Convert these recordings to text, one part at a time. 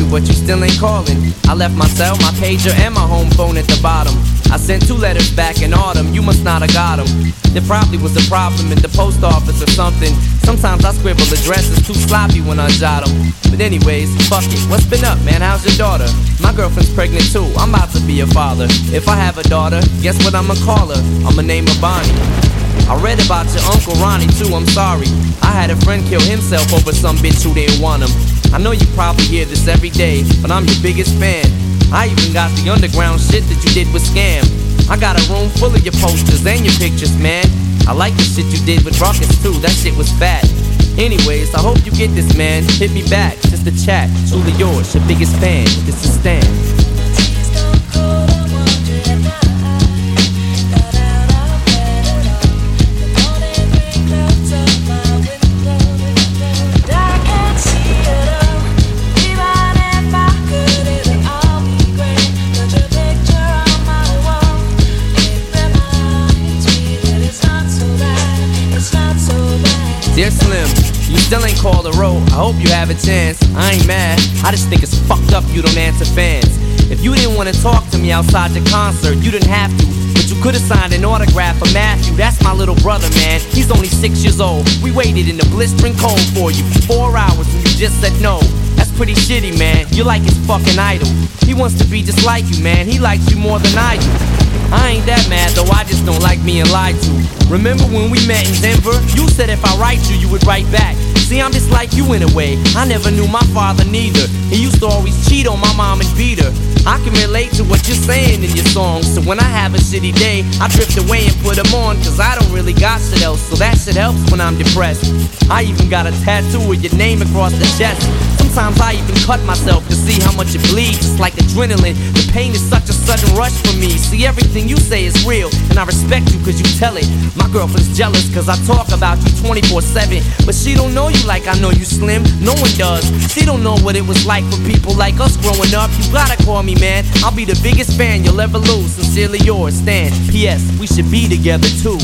you, but you still ain't calling. I left my cell, my pager, and my home phone at the bottom. I sent 2 letters back in autumn, you must not have got them. There probably was a problem in the post office or something. Sometimes I scribble addresses too sloppy when I jot them. But anyways, fuck it, what's been up, man? How's your daughter? My girlfriend's pregnant too, I'm about to be a father. If I have a daughter, guess what I'ma call her? I'ma name her Bonnie. I read about your Uncle Ronnie too, I'm sorry. I had a friend kill himself over some bitch who didn't want him. I know you probably hear this every day, but I'm your biggest fan. I even got the underground shit that you did with Scam. I got a room full of your posters and your pictures, man. I like the shit you did with Ruckus too, that shit was fat. Anyways, I hope you get this, man. Hit me back, just a chat. Truly yours, your biggest fan. This is Stan. Dear Slim, you still ain't called a road. I hope you have a chance. I ain't mad, I just think it's fucked up you don't answer fans. If you didn't want to talk to me outside the concert, you didn't have to. But you could've signed an autograph for Matthew. That's my little brother, man. He's only 6 years old. We waited in the blistering cold for you for 4 hours and you just said no. That's pretty shitty, man. You're like his fucking idol. He wants to be just like you, man. He likes you more than I do. I ain't that mad though, I just don't like being lied to. Remember when we met in Denver? You said if I write you, you would write back. See, I'm just like you in a way. I never knew my father neither. He used to always cheat on my mom and beat her. I can relate to what you're saying in your songs. So when I have a shitty day, I drift away and put them on. Cause I don't really got shit else, so that shit helps when I'm depressed. I even got a tattoo with your name across the chest. Sometimes I even cut myself to see how much it bleeds. It's like adrenaline. The pain is such a sudden rush for me. See, everything you say is real, and I respect you cause you tell it. My girlfriend's jealous cause I talk about you 24/7. But she don't know you like I know you, Slim. No one does. She don't know what it was like for people like us growing up. You gotta call me, man. I'll be the biggest fan you'll ever lose. Sincerely yours, Stan. P.S. We should be together too.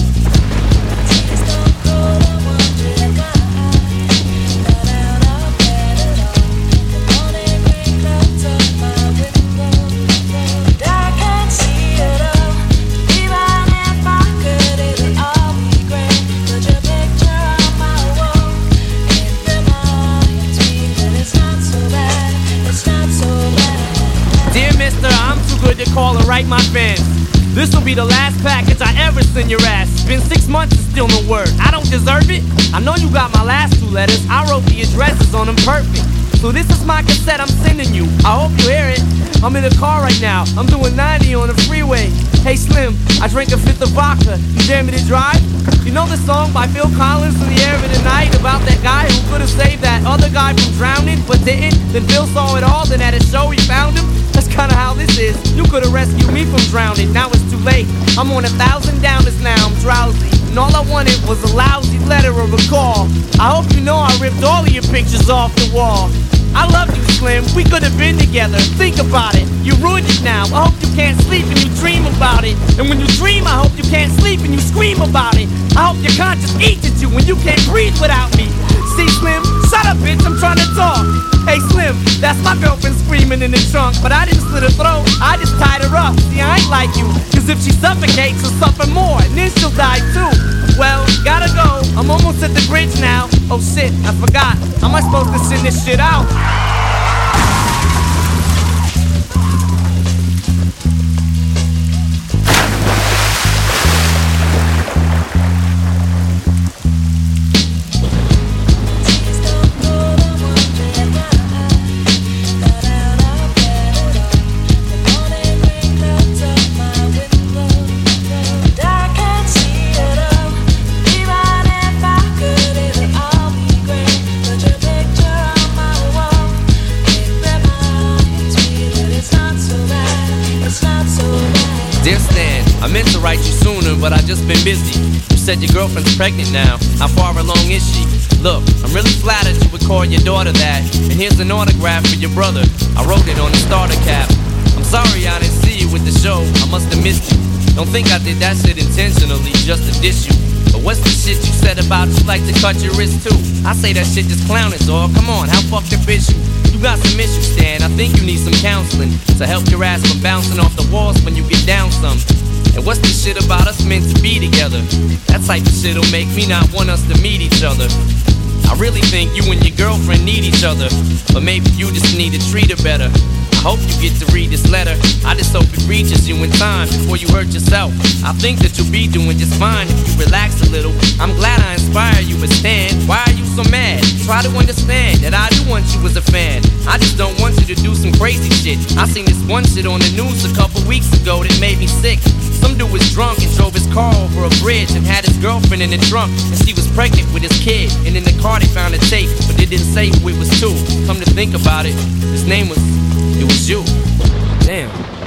Call and write my fans. This'll be the last package I ever send your ass. It's been 6 months and still no word. I don't deserve it. I know you got my last 2 letters. I wrote the addresses on them perfect. So this is my cassette I'm sending you. I hope you hear it. I'm in the car right now. I'm doing 90 on the freeway. Hey Slim, I drank a 5th of vodka. You dare me to drive? You know the song by Phil Collins, In the Air of the Night, about that guy who could've saved that other guy from drowning but didn't? Then Phil saw it all, then at a show he found him. That's kinda how this is. You could've rescued me from drowning, now it's too late. I'm on 1,000 downers now, I'm drowsy. And all I wanted was a lousy letter or a call. I hope you know I ripped all of your pictures off the wall. I love you, Slim, we could've been together. Think about it, you ruined it now. I hope you can't sleep and you dream about it. And when you dream, I hope you can't sleep and you scream about it. I hope your conscience eats at you when you can't breathe without me. See, Slim, shut up, bitch, I'm trying to talk. Hey, Slim, that's my girlfriend screaming in the trunk. But I didn't slit her throat, I just tied her up. See, I ain't like you, cause if she suffocates, she'll suffer more, and then she'll die too. Well, gotta go, I'm almost at the bridge now. Oh shit, I forgot, how am I supposed to send this shit out? Dear Stan, I meant to write you sooner, but I just been busy. You said your girlfriend's pregnant now. How far along is she? Look, I'm really flattered you would call your daughter that. And here's an autograph for your brother. I wrote it on the starter cap. I'm sorry I didn't see you with the show. I must have missed you. Don't think I did that shit intentionally just to diss you. But what's the shit you said about you like to cut your wrist too? I say that shit just clowning, dog. Come on, how fucked up is you? You got some issues, Stan. I think you need some counseling to help your ass from bouncing off the walls when you get down some. And what's this shit about us meant to be together? That type of shit'll make me not want us to meet each other. I really think you and your girlfriend need each other, but maybe you just need to treat her better. I hope you get to read this letter. I just hope it reaches you in time before you hurt yourself. I think that you'll be doing just fine if you relax a little. I'm glad I inspire you, but Stan, why are you so mad? Try to understand that I do want you as a fan. I just don't want you to do some crazy shit. I seen this one shit on the news a couple weeks ago that made me sick. Some dude was drunk and drove his car over a bridge and had his girlfriend in the trunk, and she was pregnant with his kid. And in the car they found a tape, but they didn't say who it was to. Come to think about it, his name was, it was you. Damn.